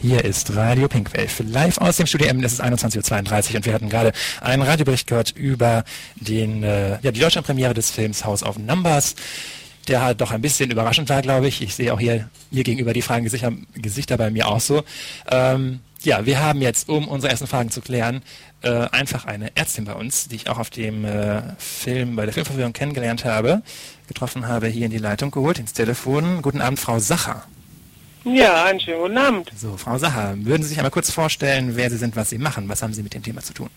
Hier ist Radio Pinkwave, live aus dem Studio M, es ist 21.32 Uhr und wir hatten gerade einen Radiobericht gehört über die Deutschlandpremiere des Films House of Numbers, der halt doch ein bisschen überraschend war, glaube ich. Ich sehe auch hier mir gegenüber die Fragen Gesichter bei mir auch so. Wir haben jetzt, um unsere ersten Fragen zu klären, einfach eine Ärztin bei uns, die ich auch auf dem bei der Filmvorführung kennengelernt habe, getroffen habe, hier in die Leitung geholt, ins Telefon. Guten Abend, Frau Sacher. Ja, einen schönen guten Abend. So, Frau Sacher, würden Sie sich einmal kurz vorstellen, wer Sie sind, was Sie machen? Was haben Sie mit dem Thema zu tun?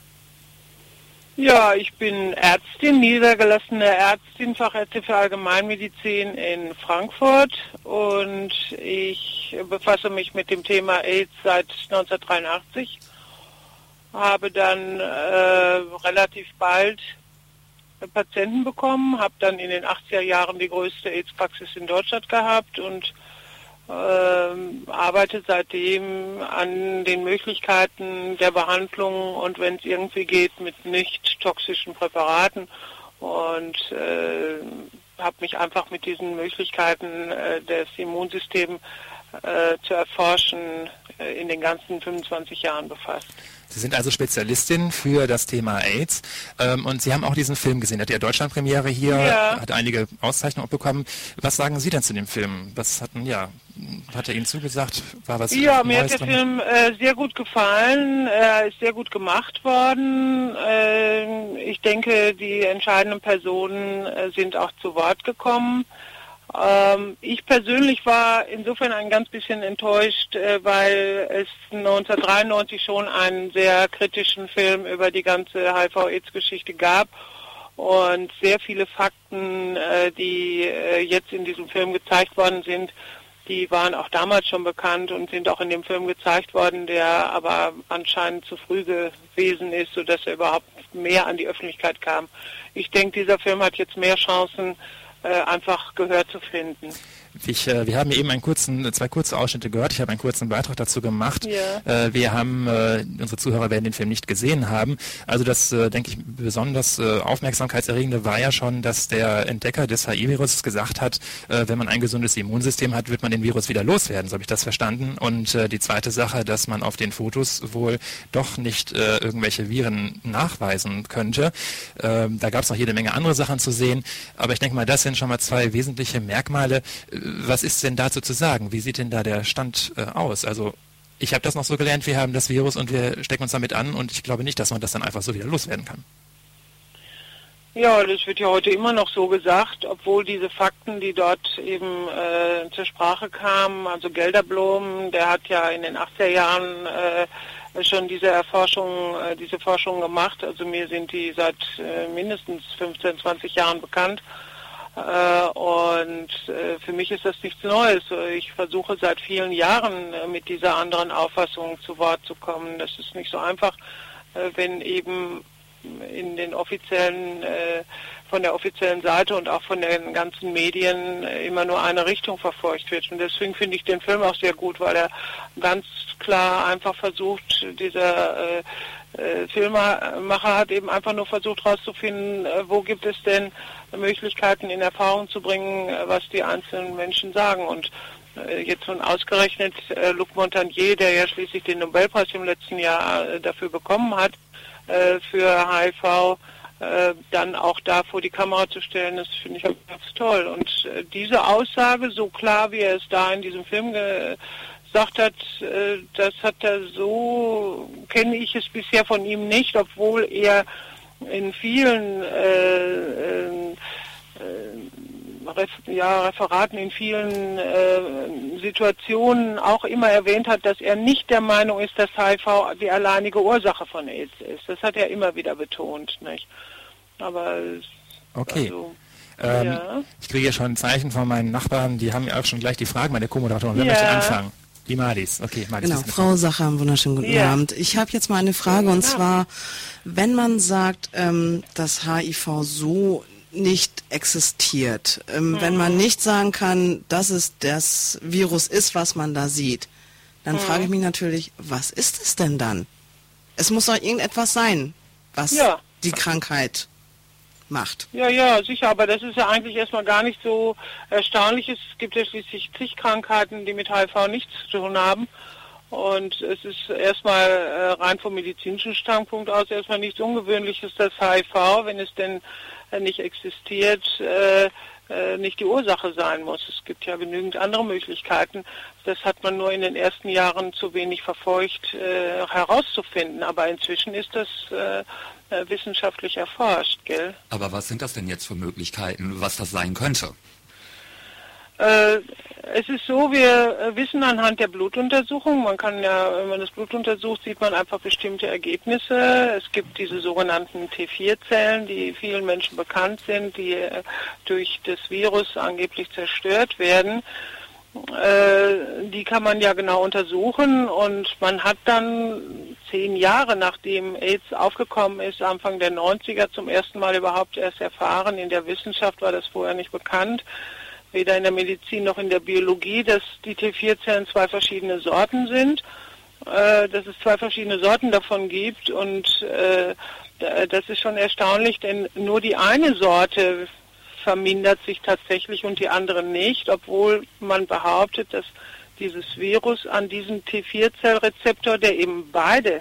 Ja, ich bin Ärztin, niedergelassene Ärztin, Fachärztin für Allgemeinmedizin in Frankfurt und ich befasse mich mit dem Thema AIDS seit 1983, habe dann relativ bald Patienten bekommen, habe dann in den 80er Jahren die größte AIDS-Praxis in Deutschland gehabt und arbeite seitdem an den Möglichkeiten der Behandlung und wenn es irgendwie geht mit nicht toxischen Präparaten und habe mich einfach mit diesen Möglichkeiten des Immunsystems zu erforschen in den ganzen 25 Jahren befasst. Sie sind also Spezialistin für das Thema AIDS und Sie haben auch diesen Film gesehen. Hat ja Deutschlandpremiere hier, hat einige Auszeichnungen auch bekommen. Was sagen Sie denn zu dem Film? Hat er Ihnen zugesagt? War was Ja, mir Neues hat der drin? Film sehr gut gefallen. Er ist sehr gut gemacht worden. Ich denke, die entscheidenden Personen sind auch zu Wort gekommen. Ich persönlich war insofern ein ganz bisschen enttäuscht, weil es 1993 schon einen sehr kritischen Film über die ganze HIV-AIDS-Geschichte gab und sehr viele Fakten, die jetzt in diesem Film gezeigt worden sind, die waren auch damals schon bekannt und sind auch in dem Film gezeigt worden, der aber anscheinend zu früh gewesen ist, sodass er überhaupt mehr an die Öffentlichkeit kam. Ich denke, dieser Film hat jetzt mehr Chancen, einfach Gehör zu finden. Wir haben eben zwei kurze Ausschnitte gehört. Ich habe einen kurzen Beitrag dazu gemacht. Ja. Unsere Zuhörer werden den Film nicht gesehen haben. Also das, denke ich, besonders aufmerksamkeitserregende war ja schon, dass der Entdecker des HIV-Virus gesagt hat, wenn man ein gesundes Immunsystem hat, wird man den Virus wieder loswerden. So habe ich das verstanden. Und die zweite Sache, dass man auf den Fotos wohl doch nicht irgendwelche Viren nachweisen könnte. Da gab es noch jede Menge andere Sachen zu sehen. Aber ich denke mal, das sind schon mal zwei wesentliche Merkmale. Was ist denn dazu zu sagen? Wie sieht denn da der Stand aus? Also ich habe das noch so gelernt, wir haben das Virus und wir stecken uns damit an und ich glaube nicht, dass man das dann einfach so wieder loswerden kann. Ja, das wird ja heute immer noch so gesagt, obwohl diese Fakten, die dort eben zur Sprache kamen, also Gelderblom, der hat ja in den 80er Jahren schon diese Forschung gemacht, also mir sind die seit mindestens 15, 20 Jahren bekannt. Und für mich ist das nichts Neues. Ich versuche seit vielen Jahren mit dieser anderen Auffassung zu Wort zu kommen. Das ist nicht so einfach, wenn eben in den von der offiziellen Seite und auch von den ganzen Medien immer nur eine Richtung verfolgt wird. Und deswegen finde ich den Film auch sehr gut, weil er ganz klar einfach versucht, dieser Filmemacher hat eben einfach nur versucht herauszufinden, wo gibt es denn Möglichkeiten in Erfahrung zu bringen, was die einzelnen Menschen sagen. Und jetzt nun ausgerechnet Luc Montagnier, der ja schließlich den Nobelpreis im letzten Jahr dafür bekommen hat, für HIV, dann auch da vor die Kamera zu stellen, das finde ich ganz toll. Und diese Aussage, so klar wie er es da in diesem Film gesagt hat, das hat er so, kenne ich es bisher von ihm nicht, obwohl er in vielen Referaten, in vielen Situationen auch immer erwähnt hat, dass er nicht der Meinung ist, dass HIV die alleinige Ursache von AIDS ist. Das hat er immer wieder betont, nicht? Aber okay. Ich kriege ja schon ein Zeichen von meinen Nachbarn, die haben ja auch schon gleich die Fragen, meine Co-Moderatorin. Wer möchte anfangen? Die Malis. Okay, Malis. Genau, Frau Sacher, einen wunderschönen guten Abend. Ich habe jetzt mal eine Frage und zwar, wenn man sagt, dass HIV so nicht existiert, wenn man nicht sagen kann, dass es das Virus ist, was man da sieht, dann frage ich mich natürlich, was ist es denn dann? Es muss doch irgendetwas sein, was die Krankheit macht. Ja, sicher, aber das ist ja eigentlich erstmal gar nicht so erstaunlich. Es gibt ja schließlich zig Krankheiten, die mit HIV nichts zu tun haben. Und es ist erstmal rein vom medizinischen Standpunkt aus erstmal nichts Ungewöhnliches, dass HIV, wenn es denn nicht existiert, nicht die Ursache sein muss. Es gibt ja genügend andere Möglichkeiten. Das hat man nur in den ersten Jahren zu wenig verfolgt herauszufinden. Aber inzwischen ist das wissenschaftlich erforscht, gell? Aber was sind das denn jetzt für Möglichkeiten, was das sein könnte? Es ist so, wir wissen anhand der Blutuntersuchung, man kann ja, wenn man das Blut untersucht, sieht man einfach bestimmte Ergebnisse. Es gibt diese sogenannten T4-Zellen, die vielen Menschen bekannt sind, die durch das Virus angeblich zerstört werden. Die kann man ja genau untersuchen und man hat dann 10 Jahre nachdem AIDS aufgekommen ist, Anfang der 90er, zum ersten Mal überhaupt erst erfahren, in der Wissenschaft war das vorher nicht bekannt, weder in der Medizin noch in der Biologie, dass die T4-Zellen 2 verschiedene Sorten sind, dass es 2 verschiedene Sorten davon gibt und das ist schon erstaunlich, denn nur die eine Sorte vermindert sich tatsächlich und die andere nicht, obwohl man behauptet, dass dieses Virus an diesem T4-Zellrezeptor, der eben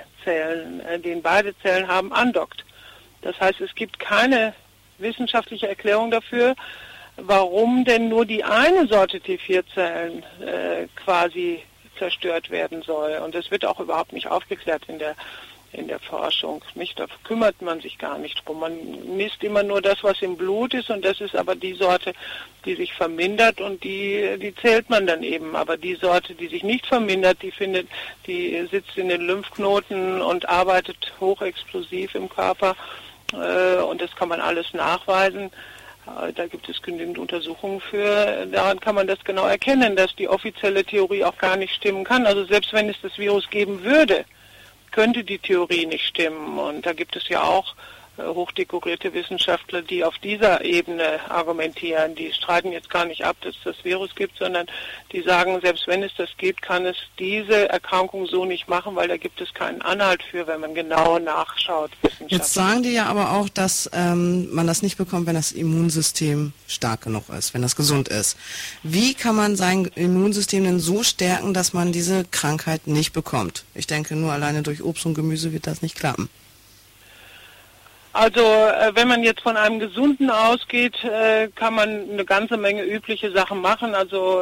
den beide Zellen haben, andockt. Das heißt, es gibt keine wissenschaftliche Erklärung dafür, warum denn nur die eine Sorte T4-Zellen quasi zerstört werden soll. Und das wird auch überhaupt nicht aufgeklärt in der Forschung. Nicht, da kümmert man sich gar nicht drum. Man misst immer nur das, was im Blut ist, und das ist aber die Sorte, die sich vermindert, und die zählt man dann eben. Aber die Sorte, die sich nicht vermindert, die sitzt in den Lymphknoten und arbeitet hochexplosiv im Körper, und das kann man alles nachweisen. Da gibt es genügend Untersuchungen für. Daran kann man das genau erkennen, dass die offizielle Theorie auch gar nicht stimmen kann. Also selbst wenn es das Virus geben würde, könnte die Theorie nicht stimmen. Und da gibt es ja auch hochdekorierte Wissenschaftler, die auf dieser Ebene argumentieren. Die streiten jetzt gar nicht ab, dass es das Virus gibt, sondern die sagen, selbst wenn es das gibt, kann es diese Erkrankung so nicht machen, weil da gibt es keinen Anhalt für, wenn man genau nachschaut. Jetzt sagen die ja aber auch, dass man das nicht bekommt, wenn das Immunsystem stark genug ist, wenn das gesund ist. Wie kann man sein Immunsystem denn so stärken, dass man diese Krankheit nicht bekommt? Ich denke, nur alleine durch Obst und Gemüse wird das nicht klappen. Also wenn man jetzt von einem Gesunden ausgeht, kann man eine ganze Menge übliche Sachen machen, also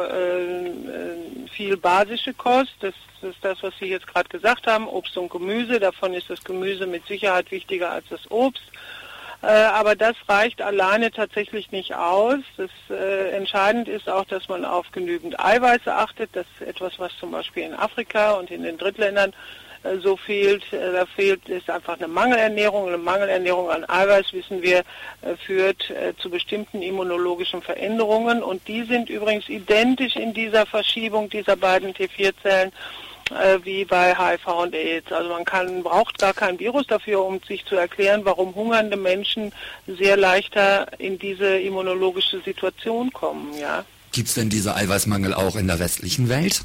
viel basische Kost, das ist das, was Sie jetzt gerade gesagt haben, Obst und Gemüse, davon ist das Gemüse mit Sicherheit wichtiger als das Obst, aber das reicht alleine tatsächlich nicht aus. Entscheidend ist auch, dass man auf genügend Eiweiße achtet, das ist etwas, was zum Beispiel in Afrika und in den Drittländern so fehlt. Da ist einfach eine Mangelernährung. Eine Mangelernährung an Eiweiß, wissen wir, führt zu bestimmten immunologischen Veränderungen. Und die sind übrigens identisch in dieser Verschiebung dieser beiden T4-Zellen wie bei HIV und AIDS. Also man braucht gar kein Virus dafür, um sich zu erklären, warum hungernde Menschen sehr leichter in diese immunologische Situation kommen. Ja. Gibt es denn diese Eiweißmangel auch in der westlichen Welt?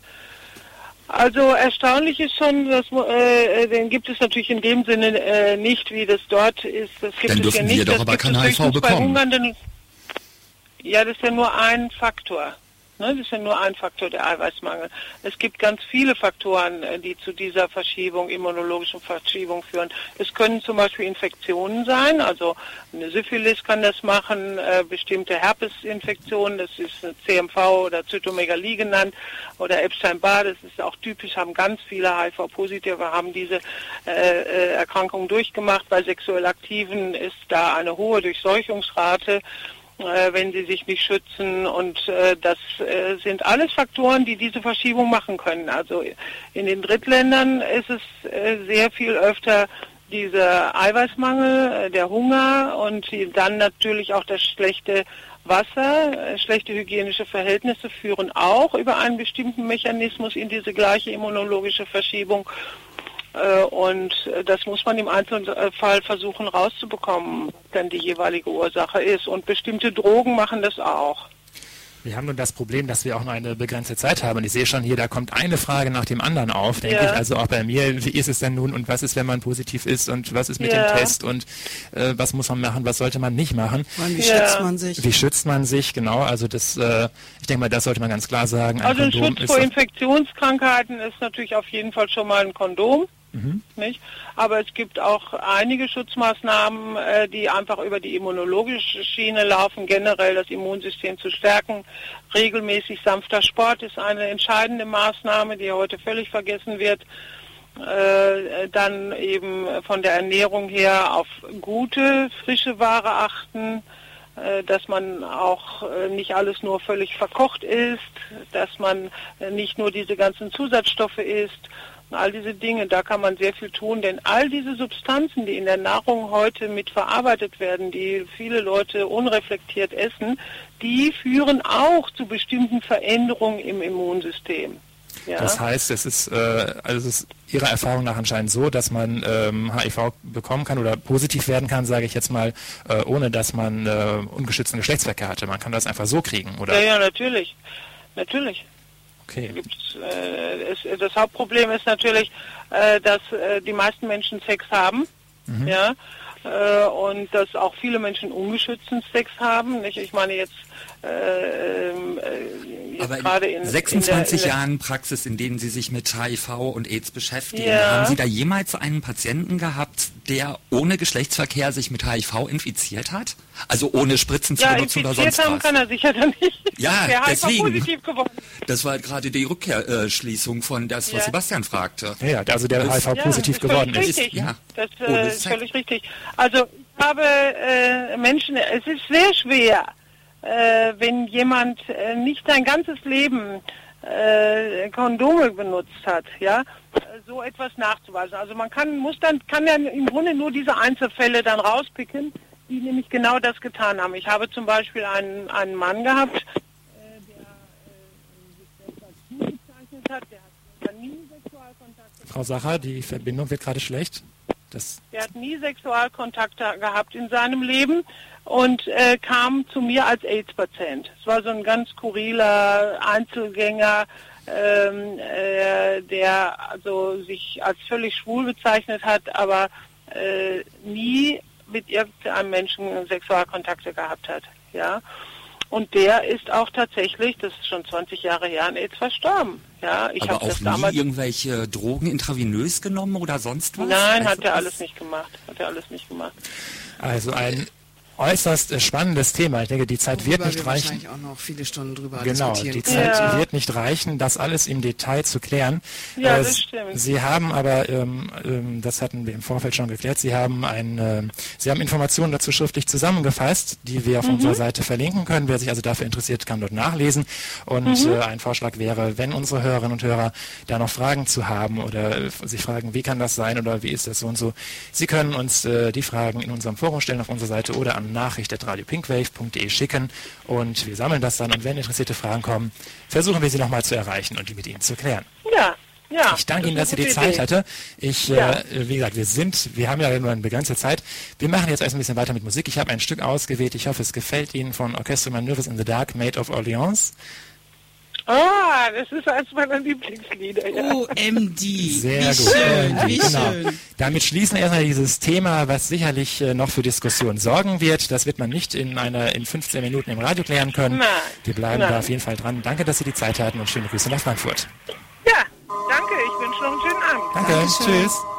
Also erstaunlich ist schon, den gibt es natürlich in dem Sinne nicht, wie das dort ist. Das gibt Dann es ja dürfen nicht. wir doch aber kein HIV bekommen. Ja, das ist ja nur ein Faktor. Ne? Das ist ja nur ein Faktor, der Eiweißmangel. Es gibt ganz viele Faktoren, die zu dieser immunologischen Verschiebung führen. Es können zum Beispiel Infektionen sein, also eine Syphilis kann das machen, bestimmte Herpesinfektionen, das ist eine CMV oder Zytomegalie genannt, oder Epstein-Barr, das ist auch typisch, haben ganz viele HIV-Positive, haben diese Erkrankungen durchgemacht. Bei sexuell Aktiven ist da eine hohe Durchseuchungsrate, wenn sie sich nicht schützen, und das sind alles Faktoren, die diese Verschiebung machen können. Also in den Drittländern ist es sehr viel öfter dieser Eiweißmangel, der Hunger und dann natürlich auch das schlechte Wasser, schlechte hygienische Verhältnisse führen auch über einen bestimmten Mechanismus in diese gleiche immunologische Verschiebung. Und das muss man im Einzelfall versuchen rauszubekommen, was dann die jeweilige Ursache ist. Und bestimmte Drogen machen das auch. Wir haben nun das Problem, dass wir auch nur eine begrenzte Zeit haben. Und ich sehe schon hier, da kommt eine Frage nach dem anderen auf, denke ich. Also auch bei mir, wie ist es denn nun und was ist, wenn man positiv ist und was ist mit dem Test und was muss man machen, was sollte man nicht machen? Wie schützt man sich? Wie schützt man sich, genau. Also das, ich denke mal, das sollte man ganz klar sagen. Also ein Schutz vor Infektionskrankheiten ist natürlich auf jeden Fall schon mal ein Kondom. Nicht? Aber es gibt auch einige Schutzmaßnahmen, die einfach über die immunologische Schiene laufen, generell das Immunsystem zu stärken. Regelmäßig sanfter Sport ist eine entscheidende Maßnahme, die heute völlig vergessen wird. Dann eben von der Ernährung her auf gute, frische Ware achten, dass man auch nicht alles nur völlig verkocht isst, dass man nicht nur diese ganzen Zusatzstoffe isst. All diese Dinge, da kann man sehr viel tun, denn all diese Substanzen, die in der Nahrung heute mit verarbeitet werden, die viele Leute unreflektiert essen, die führen auch zu bestimmten Veränderungen im Immunsystem. Ja? Das heißt, es ist Ihrer Erfahrung nach anscheinend so, dass man HIV bekommen kann oder positiv werden kann, sage ich jetzt mal, ohne dass man ungeschützten Geschlechtsverkehr hatte. Man kann das einfach so kriegen, oder? Ja, natürlich. Natürlich. Okay. Das Hauptproblem ist natürlich, dass die meisten Menschen Sex haben, ja, und dass auch viele Menschen ungeschützten Sex haben. Nicht? Ich meine jetzt aber gerade in 26 Jahren Praxis, in denen Sie sich mit HIV und AIDS beschäftigen, haben Sie da jemals einen Patienten gehabt, der ohne Geschlechtsverkehr sich mit HIV infiziert hat? Also ohne Spritzen zu benutzen oder sonst was? Infiziert haben kann er sicher dann nicht. Ja, der deswegen. HIV-positiv geworden. Das war gerade die Rückkehrschließung von das, was Sebastian fragte. Ja, also der HIV-positiv geworden ist. Richtig. Ja, das ist völlig richtig. Also ich habe Menschen, es ist sehr schwer, wenn jemand nicht sein ganzes Leben Kondome benutzt hat, ja, so etwas nachzuweisen. Also man kann ja im Grunde nur diese Einzelfälle dann rauspicken, die nämlich genau das getan haben. Ich habe zum Beispiel einen Mann gehabt, der sich als gut bezeichnet hat, der hat nie Sexualkontakte. Frau Sacher, die Verbindung wird gerade schlecht. Der hat nie Sexualkontakte gehabt in seinem Leben und kam zu mir als AIDS-Patient. Es war so ein ganz skurriler Einzelgänger, der also sich als völlig schwul bezeichnet hat, aber nie mit irgendeinem Menschen Sexualkontakte gehabt hat. Ja? Und der ist auch tatsächlich, das ist schon 20 Jahre her, an AIDS verstorben. Ja, ich aber auch nie irgendwelche Drogen intravenös genommen oder sonst was? Nein, hat er alles nicht gemacht. Also ein äußerst spannendes Thema. Ich denke, die Zeit wird nicht reichen. Wahrscheinlich auch noch viele Stunden drüber diskutieren. Die Zeit wird nicht reichen, das alles im Detail zu klären. Ja, das stimmt. Sie haben aber, das hatten wir im Vorfeld schon geklärt, Sie haben Informationen dazu schriftlich zusammengefasst, die wir auf unserer Seite verlinken können. Wer sich also dafür interessiert, kann dort nachlesen. Und ein Vorschlag wäre, wenn unsere Hörerinnen und Hörer da noch Fragen zu haben oder sich fragen, wie kann das sein oder wie ist das so und so, Sie können uns die Fragen in unserem Forum stellen auf unserer Seite oder an nachricht@radiopinkwave.de schicken und wir sammeln das dann und wenn interessierte Fragen kommen, versuchen wir sie nochmal zu erreichen und die mit Ihnen zu klären. Ja. Ich danke Ihnen, dass Sie die Zeit hatte. Wie gesagt, wir haben ja nur eine begrenzte Zeit. Wir machen jetzt erst ein bisschen weiter mit Musik. Ich habe ein Stück ausgewählt. Ich hoffe, es gefällt Ihnen von Orchestre Manoeuvres in the Dark, Maid of Orleans. Ah, das ist eines meiner Lieblingslieder. Ja. OMD. Sehr gut. Schön, wie schön. Damit schließen wir erstmal dieses Thema, was sicherlich noch für Diskussionen sorgen wird. Das wird man nicht in 15 Minuten im Radio klären können. Nein. Wir bleiben da auf jeden Fall dran. Danke, dass Sie die Zeit hatten und schöne Grüße nach Frankfurt. Ja, danke. Ich wünsche noch einen schönen Abend. Danke. Tschüss.